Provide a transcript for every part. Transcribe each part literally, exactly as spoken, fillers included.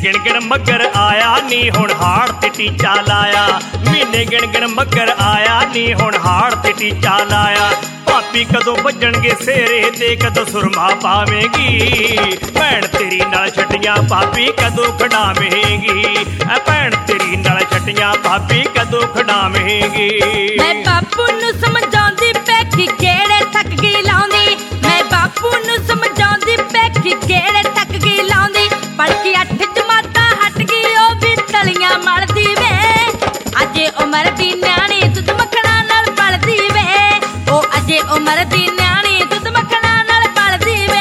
ਗਿਣ ਗਿਣ ਮੱਗਰ ਆਇਆ ਨੀ ਹੁਣ ਹਾੜ ਤੇ ਟੀਚਾ ਲਾਇਆ। ਮਹੀਨੇ ਗਿਣ ਗਿਣ ਮੱਗਰ ਆਇਆ ਨੀ ਹੁਣ ਹਾੜ ਤੇ ਟੀਚਾ ਲਾਇਆ। ਭਾਬੀ ਕਦੋਂ ਵੱਜਣਗੇ ਸੇਰੇ ਤੇ ਕਦੋਂ ਸੁਰਮਾ ਪਾਵੇਂਗੀ। ਭੈਣ ਤੇਰੀ ਨਾਲ ਛੱਟੀਆਂ ਭਾਬੀ ਕਦੋਂ ਖਿਡਾਵੇਂਗੀ। ਐ ਭੈਣ ਤੇਰੀ ਨਾਲ ਛੱਟੀਆਂ ਭਾਬੀ ਕਦੋਂ ਖਿਡਾਵੇਂਗੀ। ਮੈਂ ਬਾਪੂ ਨੂੰ ਸਮਝਾਉਂਦੀ ਪੈਕੀ ਕਿਹੜੇ ਠੱਕ ਗਈ ਲਾਉਂਦੀ। ਮੈਂ ਬਾਪੂ ਨੂੰ ਸਮਝਾਉਂਦੀ ਪੈਕੀ ਕਿਹੜੇ ਠੱਕ ਗਈ ਲਾਉਂਦੀ। ਪੜ੍ਹ ਕੇ ਅੱਠ ਜਮਾਤਾਂ ਹਟ ਗਈ ਉਹ ਵੀ ਤਲੀਆਂ ਮਲਦੀ ਵੇ। ਅਜੇ ਉਮਰ ਦੀ ਨਿਆਣੀ ਦੁੱਧ ਮੱਖਣਾ ਨਾਲ ਪਲਦੀ ਵੇ। ਉਹ ਅਜੇ ਉਮਰ ਦੀ ਨਿਆਣੀ ਦੁੱਧ ਮੱਖਣਾ ਨਾਲ ਪਲਦੀ ਵੇ।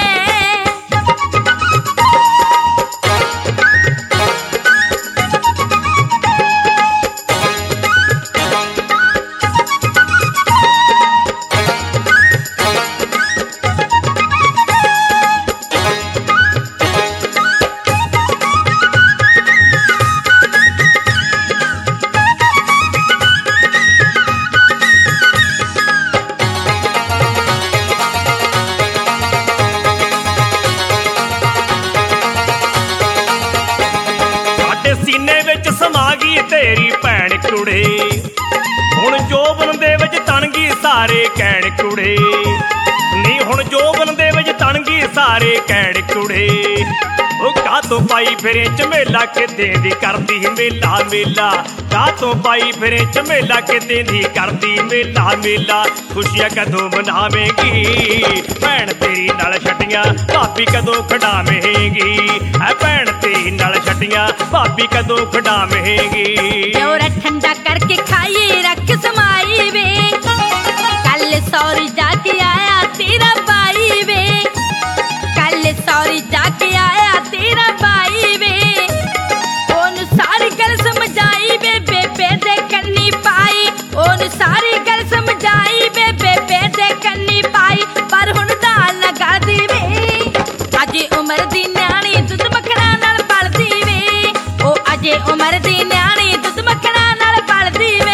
ਸੀਨੇ ਵਿੱਚ ਸਮਾ ਗਈ ਤੇਰੀ ਭੈਣ ਕੁੜੇ। ਹੁਣ ਜੋਬਨ ਦੇ ਵਿੱਚ ਤਣ ਗਈ ਸਾਰੇ ਕਹਿਣ ਕੁੜੇ। ਨੀ ਹੁਣ ਜੋਬਨ ਦੇ ਵਿੱਚ ਤਣ ਗਈ ਸਾਰੇ ਕਹਿਣ ਕੁੜੇ। ਉਹ ਕਾਹਤੋਂ ਪਾਈ ਫਿਰੇ ਝਮੇਲਾ ਕਿਤੇ ਦੀ ਕਰਦੀ ਮੇਲਾ ਮੇਲਾ। ਕਾਹਤੋਂ ਪਾਈ ਫਿਰੇ ਝਮੇਲਾ ਕਿਤੇ ਦੀ ਕਰਦੀ ਮੇਲਾ ਮੇਲਾ। ਖੁਸ਼ੀਆਂ ਕਦੋਂ ਮਨਾਵੇਂਗੀ ਭੈਣ ਤੇਰੀ ਨਾਲ ਛੱਟੀਆਂ ਭਾਬੀ ਕਦੋਂ ਖਿਡਾਵੇਂਗੀ। ਐ ਭੈਣ ਤੇਰੀ ਨਾਲ ਛੱਟੀਆਂ ਭਾਬੀ ਕਦੋਂ ਖਿਡਾਵੇਂਗੀ। ਜੋਰਾ ਠੰਡਾ ਕਰਕੇ ਖਾਈਏ ਰੱਖ ਸਮਾਈ ਵੇ। ਕੱਲ ਸੌਰੀ ਜਾ ਕੇ ਆਇਆ ਤੇਰਾ ਬਾਈ ਵੇ। ਕੱਲ ਸੌਰੀ ਜਾ ਕੇ ਆਇਆ ਤੇਰਾ ਬਾਈ ਵੇ। ਉਹਨੂੰ ਸਾਰੀ ਗੱਲ ਸਮਝਾਈ ਵੇ ਬੇਬੇ ਦੇ ਕੰਨੀ ਪਾਈ। ਉਹਨੂੰ ਸਾਰੀ ਗੱਲ ਸਮਝਾਈ ਵੇ ਬੇਬੇ ਦੇ ਕੰਨੀ ਪਾਈ। ਪਰ ਹੁਣ ਦਾਲ ਨਾ ਗਲਦੀ ਵੇ। ਅਜੇ ਉਮਰ ਦੀ ਨਿਆਣੀ ਦੁੱਧ ਮੱਖਣਾ ਨਾਲ ਪਲਦੀ ਵੇ। ਉਹ ਅਜੇ ਉਮਰ ਦੀ ਨਿਆਣੀ ਦੁੱਧ ਮੱਖਣਾ ਨਾਲ ਪਲਦੀ ਵੇ।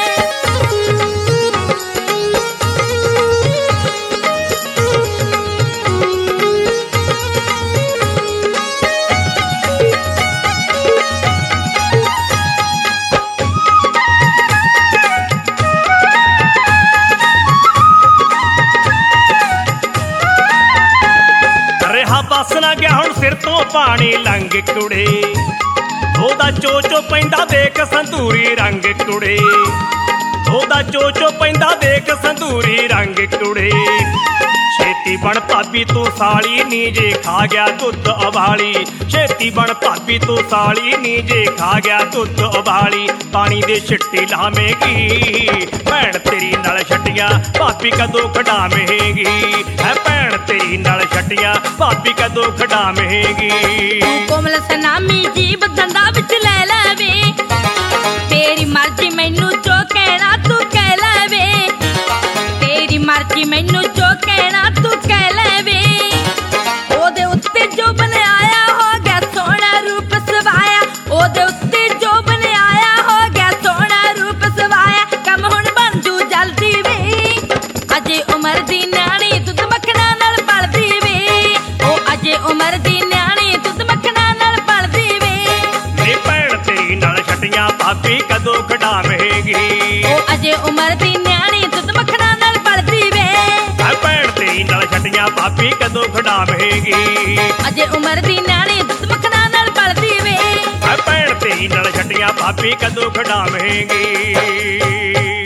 ਰਿਹਾ ਬੱਸ ਨਾ ਗਿਆ ਹੁਣ ਸਿਰ ਤੋਂ ਪਾਣੀ ਲੰਘ ਕੁੜੇ। ਉਹਦਾ ਚੋਚੋ ਪੈਂਦਾ ਦੇਖ ਸੰਧੂਰੀ ਰੰਗ ਕੁੜੇ। ਉਹਦਾ ਚੋਚੋ ਪੈਂਦਾ ਦੇਖ ਸੰਧੂਰੀ ਰੰਗ ਕੁੜੇ। ਛੇਤੀ ਬਣ ਭਾਬੀ ਤੂੰ ਸਾਲੀ ਨੀ ਜੇ ਖਾ ਗਿਆ ਦੁੱਧ ਉਬਾਲੀ। ਛੇਤੀ ਬਣ ਭਾਬੀ ਤੂੰ ਸਾਲੀ ਨੀ ਜੇ ਖਾ ਗਿਆ ਦੁੱਧ ਉਬਾਲੀ। ਪਾਣੀ ਦੇ ਛਿੱਟੀ ਲਾਵੇਂਗੀ ਭੈਣ ਤੇਰੀ ਨਾਲ ਛੱਟੀਆਂ ਭਾਬੀ ਕਦੋਂ ਖਿਡਾਵੇਂਗੀ। ਐ ਭੈਣ ਤੇਰੀ ਨਾਲ ਛੱਟੀਆਂ ਭਾਬੀ ਕਦੋਂ ਖਿਡਾਵੇਂਗੀ। ਤੂੰ ਕੋਮਲ ਸਨਾਮੀ ਜੀਬ ਦੰਦਾਂ ਵਿੱਚ ਲੈ ਲੈਵੇ। ਤੇਰੀ ਮਰਜ਼ੀ ਮੈਨੂੰ ਜੋ ਕਹਿਣਾ ਤੂੰ ਕਹਿ ਲੈਵੇ। ਤੇਰੀ ਮਰਜ਼ੀ ਮੈਨੂੰ ਜੋ ਕਹਿਣਾ ਤੂੰ ਕਹਿ ਲੈਵੇ। ਉਹਦੇ ਉੱਤੇ ਜੋ ਬਣਾਇਆ ਹੋ ਗਿਆ ਸੋਹਣਾ ਰੂਪ ਸਵਾਇਆ। ਉਹਦੇ ਉੱਤੇ ਜੋ ਬਣਾਇਆ ਹੋ ਗਿਆ ਸੋਹਣਾ ਰੂਪ ਸਵਾਇਆ। ਕੰਮ ਹੁਣ ਬਣ ਜੂ ਜਲਦੀ ਵੇ। ਅਜੇ ਉਮਰ ਦੀ ਨਿਆਣੀ ਦੁੱਧ ਮੱਖਣਾ ਨਾਲ ਪਲਦੀ ਵੇ। ਉਹ ਅਜੇ ਉਮਰ ਦੀ ਨਿਆਣੀ ਦੁੱਧ ਮੱਖਣਾ ਨਾਲ ਪਲਦੀ ਵੇ। ਨੀ ਭੈਣ ਤੇਰੀ ਨਾਲ ਛੱਟੀਆਂ ਭਾਬੀ ਕਦੋਂ ਖਿਡਾਵੇਂਗੀ। ਉਹ ਅਜੇ ਉਮਰ ਦੀ ਨਿਆਣੀ ਦੁੱਧ ਮੱਖਣਾ ਨਾਲ ਪਲਦੀ ਵੇ। ਐ ਭੈਣ ਤੇਰੀ ਨਾਲ ਛੱਟੀਆਂ ਭਾਬੀ ਕਦੋਂ ਖਿਡਾਵੇਂਗੀ। ਅਜੇ ਉਮਰ ਦੀ ਨਿਆਣੀ ਦੁੱਧ ਮੱਖਣਾ ਨਾਲ ਪਲਦੀ ਵੇ। ਐ ਭੈਣ ਤੇਰੀ ਨਾਲ ਛੱਟੀਆਂ ਭਾਬੀ ਕਦੋਂ ਖਿਡਾਵੇਂਗੀ।